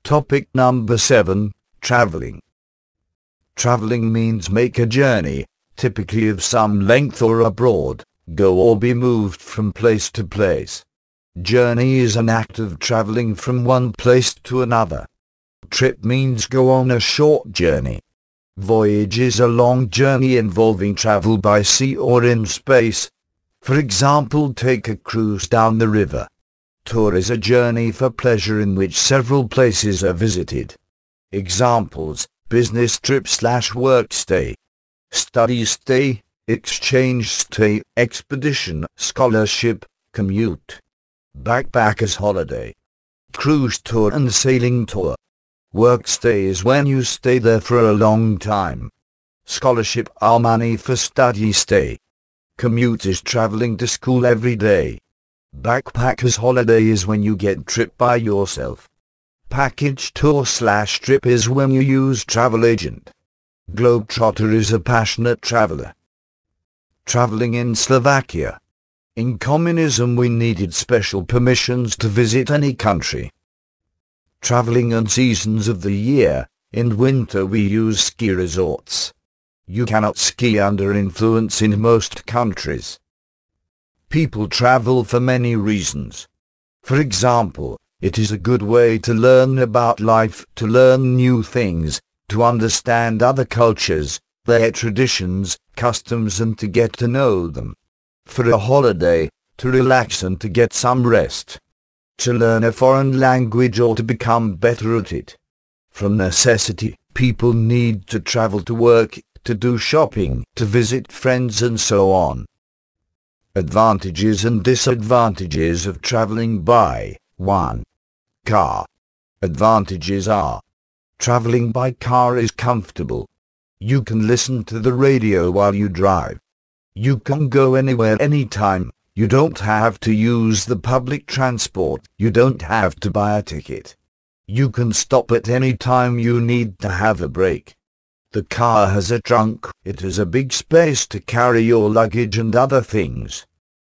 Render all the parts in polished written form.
Topic number 7, traveling. Traveling means make a journey, typically of some length or abroad, go or be moved from place to place. Journey is an act of traveling from one place to another. Trip means go on a short journey. Voyage is a long journey involving travel by sea or in space. For example, take a cruise down the river. Tour is a journey for pleasure in which several places are visited. Examples: business trip/work stay, study stay, exchange stay, expedition, scholarship, commute. Backpackers holiday, cruise tour and sailing tour. Work stay is when you stay there for a long time. Scholarship are money for study stay. Commute is traveling to school every day. Backpackers holiday is when you get trip by yourself. Package tour/trip is when you use travel agent. Globetrotter is a passionate traveler. Traveling in Slovakia. In communism we needed special permissions to visit any country. Traveling and seasons of the year. In winter we use ski resorts. You cannot ski under influence in most countries. People travel for many reasons. For example, it is a good way to learn about life, to learn new things, to understand other cultures, their traditions, customs, and to get to know them. For a holiday, to relax and to get some rest. To learn a foreign language or to become better at it. From necessity, people need to travel to work, to do shopping, to visit friends, and so on. Advantages and disadvantages of traveling by 1. Car. Advantages are: traveling by car is comfortable. You can listen to the radio while you drive. You can go anywhere anytime. You don't have to use the public transport. You don't have to buy a ticket. You can stop at any time you need to have a break. The car has a trunk. It has a big space to carry your luggage and other things.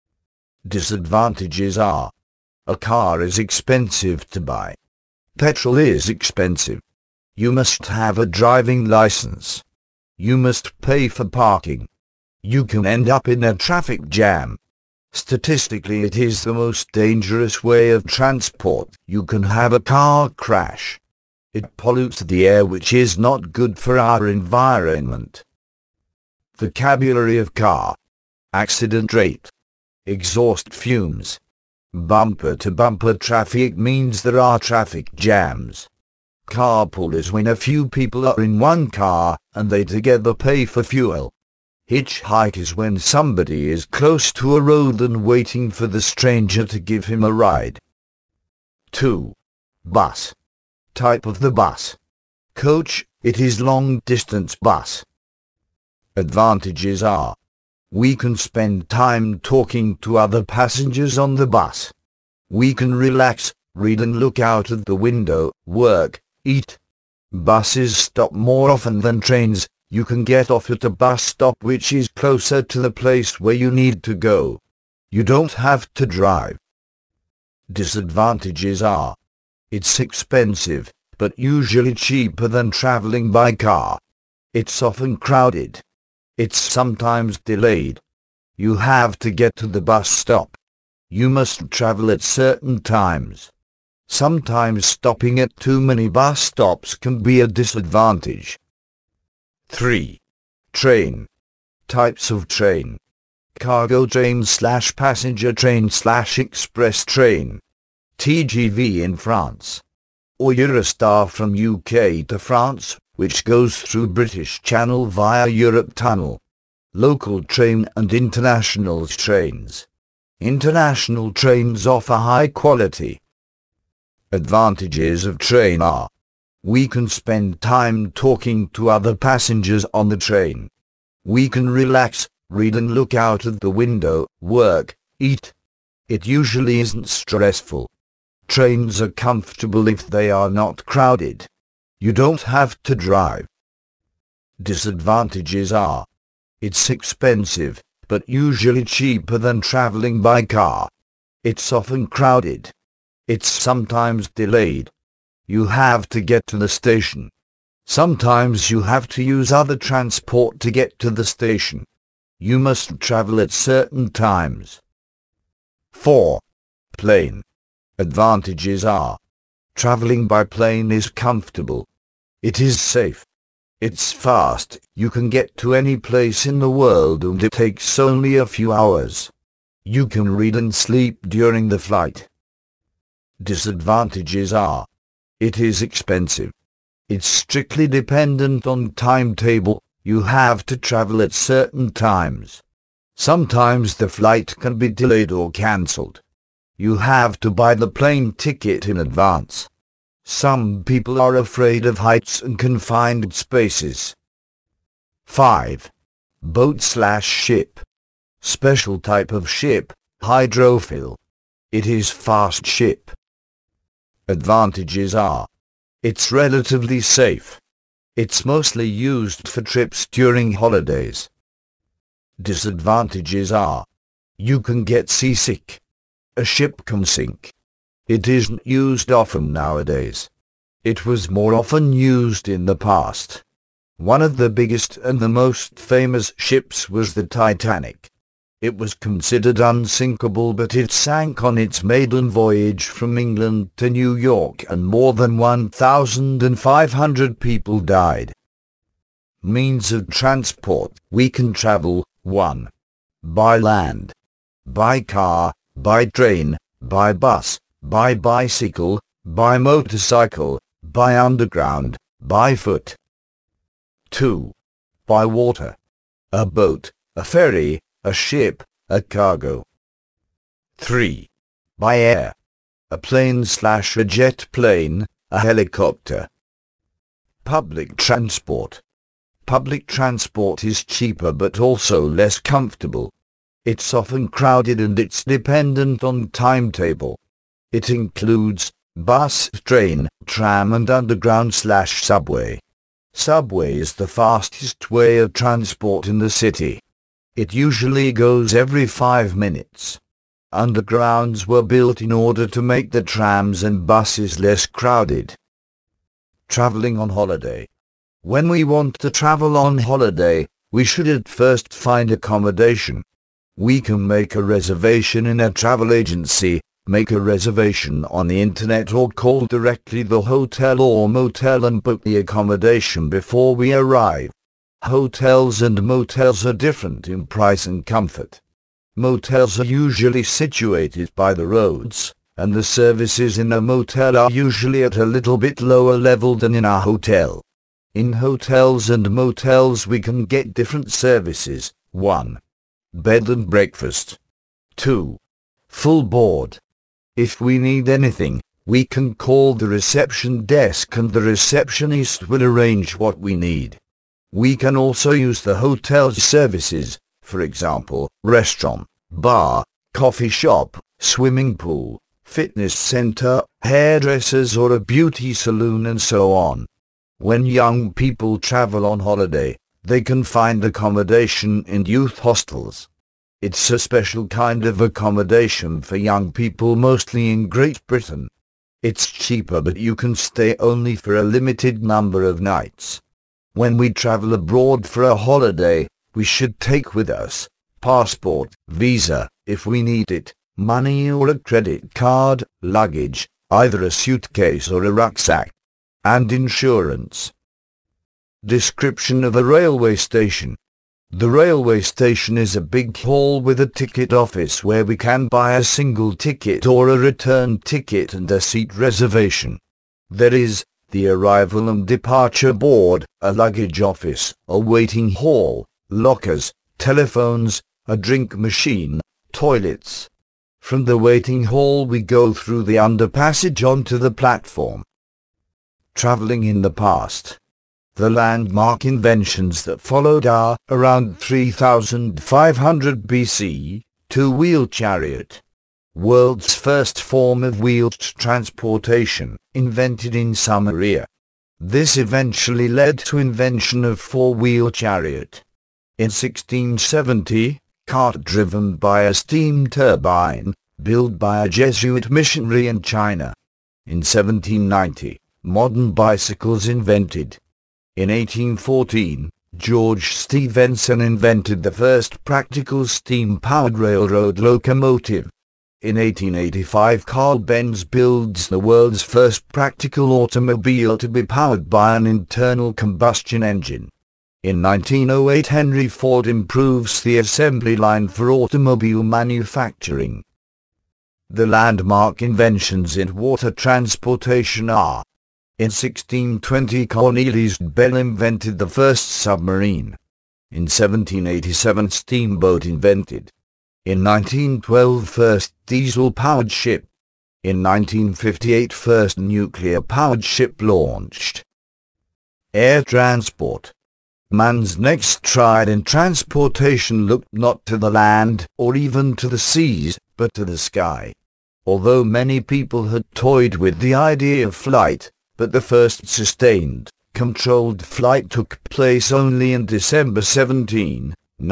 Disadvantages are: a car is expensive to buy. Petrol is expensive. You must have a driving license. You must pay for parking. You can end up in a traffic jam. Statistically, it is the most dangerous way of transport. You can have a car crash. It pollutes the air, which is not good for our environment. Vocabulary of car. Accident rate. Exhaust fumes. Bumper-to-bumper traffic means there are traffic jams. Carpool is when a few people are in one car and they together pay for fuel. Hitchhike is when somebody is close to a road and waiting for the stranger to give him a ride. 2. Bus. Type of the bus. Coach, it is long-distance bus. Advantages are: we can spend time talking to other passengers on the bus. We can relax, read and look out of the window, work, eat. Buses stop more often than trains. You can get off at a bus stop which is closer to the place where you need to go. You don't have to drive. Disadvantages are: it's expensive, but usually cheaper than traveling by car. It's often crowded. It's sometimes delayed. You have to get to the bus stop. You must travel at certain times. Sometimes stopping at too many bus stops can be a disadvantage. 3. Train. Types of train. Cargo train/passenger train/express train. TGV in France. Or Eurostar from UK to France, which goes through British Channel via Europe Tunnel. Local train and international trains. International trains offer high quality. Advantages of train are: we can spend time talking to other passengers on the train. We can relax, read and look out of the window, work, eat. It usually isn't stressful. Trains are comfortable if they are not crowded. You don't have to drive. Disadvantages are: it's expensive, but usually cheaper than traveling by car. It's often crowded. It's sometimes delayed. You have to get to the station. Sometimes you have to use other transport to get to the station. You must travel at certain times. 4. Plane. Advantages are: traveling by plane is comfortable. It is safe. It's fast. You can get to any place in the world and it takes only a few hours. You can read and sleep during the flight. Disadvantages are: it is expensive. It's strictly dependent on timetable. You have to travel at certain times. Sometimes the flight can be delayed or cancelled. You have to buy the plane ticket in advance. Some people are afraid of heights and confined spaces. 5. Boat/ship. Special type of ship, hydrofoil. It is fast ship. Advantages are: it's relatively safe. It's mostly used for trips during holidays. Disadvantages are: you can get seasick. A ship can sink. It isn't used often nowadays. It was more often used in the past. One of the biggest and the most famous ships was the Titanic. It was considered unsinkable, but it sank on its maiden voyage from England to New York and more than 1,500 people died. Means of transport. We can travel: 1. By land, by car, by train, by bus, by bicycle, by motorcycle, by underground, by foot. 2. By water. A boat, a ferry, a ship, a cargo. 3. By air. A plane/a jet plane, a helicopter. Public transport. Public transport is cheaper but also less comfortable. It's often crowded and it's dependent on timetable. It includes bus, train, tram and underground/subway. Subway is the fastest way of transport in the city. It usually goes every 5 minutes. Undergrounds were built in order to make the trams and buses less crowded. Traveling on holiday. When we want to travel on holiday, we should at first find accommodation. We can make a reservation in a travel agency, make a reservation on the internet, or call directly the hotel or motel and book the accommodation before we arrive. Hotels and motels are different in price and comfort. Motels are usually situated by the roads, and the services in a motel are usually at a little bit lower level than in a hotel. In hotels and motels we can get different services. 1. Bed and breakfast. 2. Full board. If we need anything, we can call the reception desk and the receptionist will arrange what we need. We can also use the hotel's services, for example, restaurant, bar, coffee shop, swimming pool, fitness center, hairdressers or a beauty salon and so on. When young people travel on holiday, they can find accommodation in youth hostels. It's a special kind of accommodation for young people, mostly in Great Britain. It's cheaper but you can stay only for a limited number of nights. When we travel abroad for a holiday, we should take with us passport, visa, if we need it, money or a credit card, luggage, either a suitcase or a rucksack, and insurance. Description of a railway station. The railway station is a big hall with a ticket office where we can buy a single ticket or a return ticket and a seat reservation. There is the arrival and departure board, a luggage office, a waiting hall, lockers, telephones, a drink machine, toilets. From the waiting hall we go through the underpassage onto the platform. Traveling in the past. The landmark inventions that followed are, around 3500 BC, two-wheel chariot. World's first form of wheeled transportation, invented in Samaria. This eventually led to invention of four-wheel chariot. In 1670, cart driven by a steam turbine, built by a Jesuit missionary in China. In 1790, modern bicycles invented. In 1814, George Stephenson invented the first practical steam-powered railroad locomotive. In 1885, Carl Benz builds the world's first practical automobile to be powered by an internal combustion engine. In 1908, Henry Ford improves the assembly line for automobile manufacturing. The landmark inventions in water transportation are: in 1620, Cornelius Bell invented the first submarine. In 1787, steamboat invented. In 1912, first diesel-powered ship. In 1958, first nuclear-powered ship launched. Air transport. Man's next stride in transportation looked not to the land or even to the seas, but to the sky. Although many people had toyed with the idea of flight, but the first sustained, controlled flight took place only in December 17,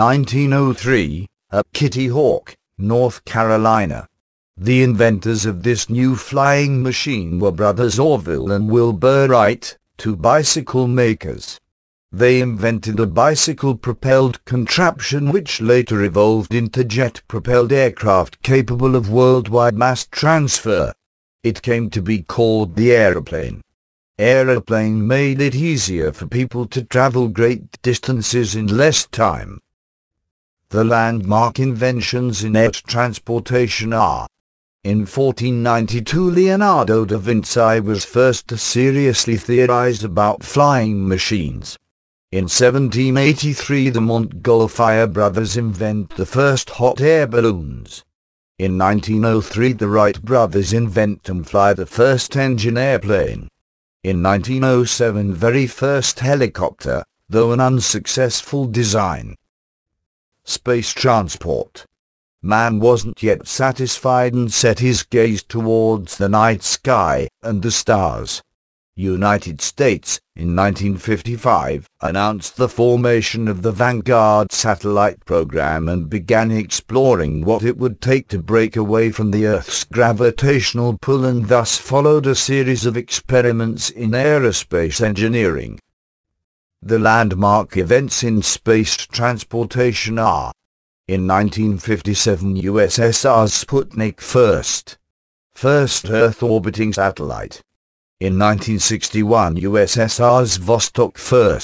1903, at Kitty Hawk, North Carolina. The inventors of this new flying machine were brothers Orville and Wilbur Wright, two bicycle makers. They invented a bicycle-propelled contraption which later evolved into jet-propelled aircraft capable of worldwide mass transfer. It came to be called the aeroplane. Aeroplane made it easier for people to travel great distances in less time. The landmark inventions in air transportation are: in 1492, Leonardo da Vinci was first to seriously theorize about flying machines. In 1783, the Montgolfier brothers invent the first hot air balloons. In 1903, the Wright brothers invent and fly the first engine airplane. In 1907, very first helicopter, though an unsuccessful design. Space transport. Man wasn't yet satisfied and set his gaze towards the night sky and the stars. United States, in 1955, announced the formation of the Vanguard satellite program and began exploring what it would take to break away from the Earth's gravitational pull, and thus followed a series of experiments in aerospace engineering. The landmark events in space transportation are: in 1957, USSR's Sputnik first Earth-orbiting satellite. In 1961, USSR's Vostok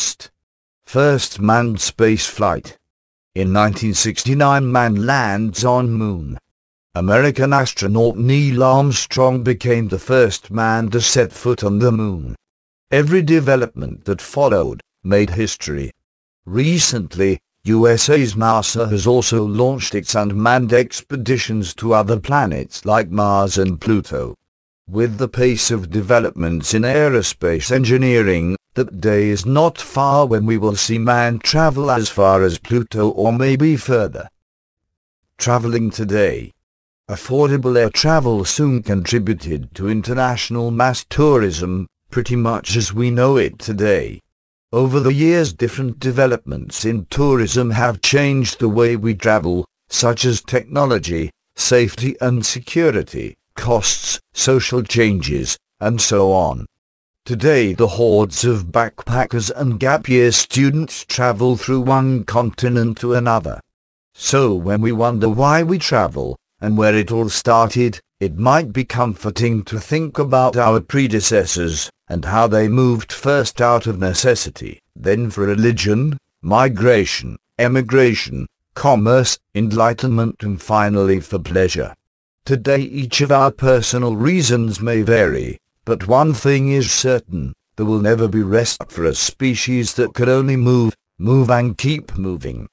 first manned space flight. In 1969, man lands on Moon. American astronaut Neil Armstrong became the first man to set foot on the Moon. Every development that followed made history. Recently, USA's NASA has also launched its unmanned expeditions to other planets like Mars and Pluto. With the pace of developments in aerospace engineering, that day is not far when we will see man travel as far as Pluto or maybe further. Traveling today. Affordable air travel soon contributed to international mass tourism, pretty much as we know it today. Over the years, different developments in tourism have changed the way we travel, such as technology, safety and security, costs, social changes, and so on. Today, the hordes of backpackers and gap-year students travel through one continent to another. So when we wonder why we travel, and where it all started, it might be comforting to think about our predecessors, and how they moved first out of necessity, then for religion, migration, emigration, commerce, enlightenment, and finally for pleasure. Today each of our personal reasons may vary, but one thing is certain: there will never be rest for a species that could only move and keep moving.